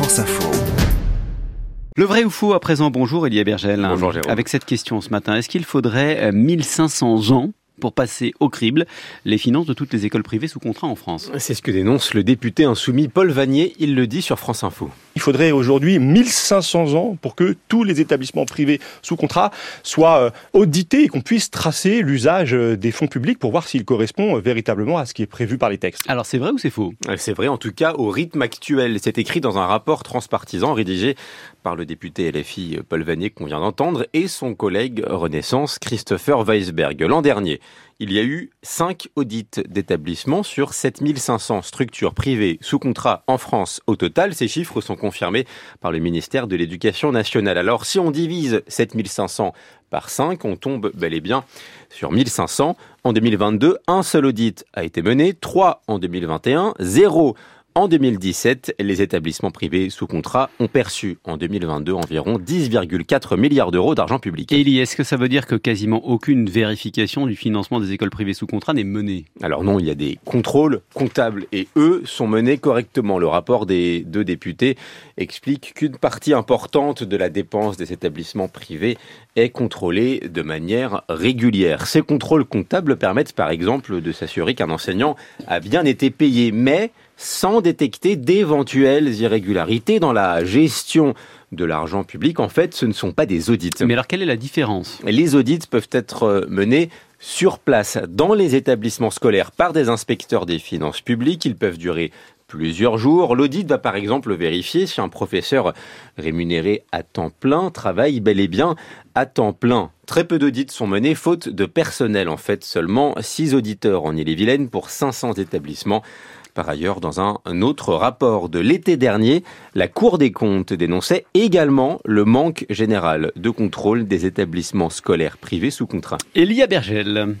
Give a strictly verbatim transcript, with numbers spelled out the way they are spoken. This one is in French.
France Info. Le vrai ou faux à présent, bonjour Elia Bergel. Bonjour Jérôme. Avec cette question ce matin, est-ce qu'il faudrait mille cinq cents ans pour passer au crible les finances de toutes les écoles privées sous contrat en France? C'est ce que dénonce le député insoumis Paul Vannier, il le dit sur France Info. Il faudrait aujourd'hui mille cinq cents ans pour que tous les établissements privés sous contrat soient audités et qu'on puisse tracer l'usage des fonds publics pour voir s'il correspond véritablement à ce qui est prévu par les textes. Alors c'est vrai ou c'est faux? C'est vrai en tout cas au rythme actuel. C'est écrit dans un rapport transpartisan rédigé par le député L F I Paul Vannier qu'on vient d'entendre et son collègue Renaissance Christopher Weisberg. L'an dernier, il y a eu cinq audits d'établissements sur sept mille cinq cents structures privées sous contrat en France au total. Ces chiffres sont confirmés par le ministère de l'Éducation nationale. Alors si on divise sept mille cinq cents par cinq, on tombe bel et bien sur mille cinq cents. En deux mille vingt-deux, un seul audit a été mené, trois en deux mille vingt et un, zéro en deux mille dix-sept. Les établissements privés sous contrat ont perçu en deux mille vingt-deux environ dix virgule quatre milliards d'euros d'argent public. Et Elie, est-ce que ça veut dire que quasiment aucune vérification du financement des écoles privées sous contrat n'est menée? Alors non, il y a des contrôles comptables et eux sont menés correctement. Le rapport des deux députés explique qu'une partie importante de la dépense des établissements privés est contrôlée de manière régulière. Ces contrôles comptables permettent par exemple de s'assurer qu'un enseignant a bien été payé, mais sans détecter d'éventuelles irrégularités dans la gestion de l'argent public. En fait, ce ne sont pas des audits. Mais alors, quelle est la différence? Les audits peuvent être menés sur place dans les établissements scolaires par des inspecteurs des finances publiques. Ils peuvent durer plusieurs jours. L'audit va par exemple vérifier si un professeur rémunéré à temps plein travaille bel et bien à temps plein. Très peu d'audits sont menés faute de personnel. En fait, seulement six auditeurs en Ille-et-Vilaine pour cinq cents établissements. Par ailleurs, dans un autre rapport de l'été dernier, la Cour des comptes dénonçait également le manque général de contrôle des établissements scolaires privés sous contrat. Elia Bergel.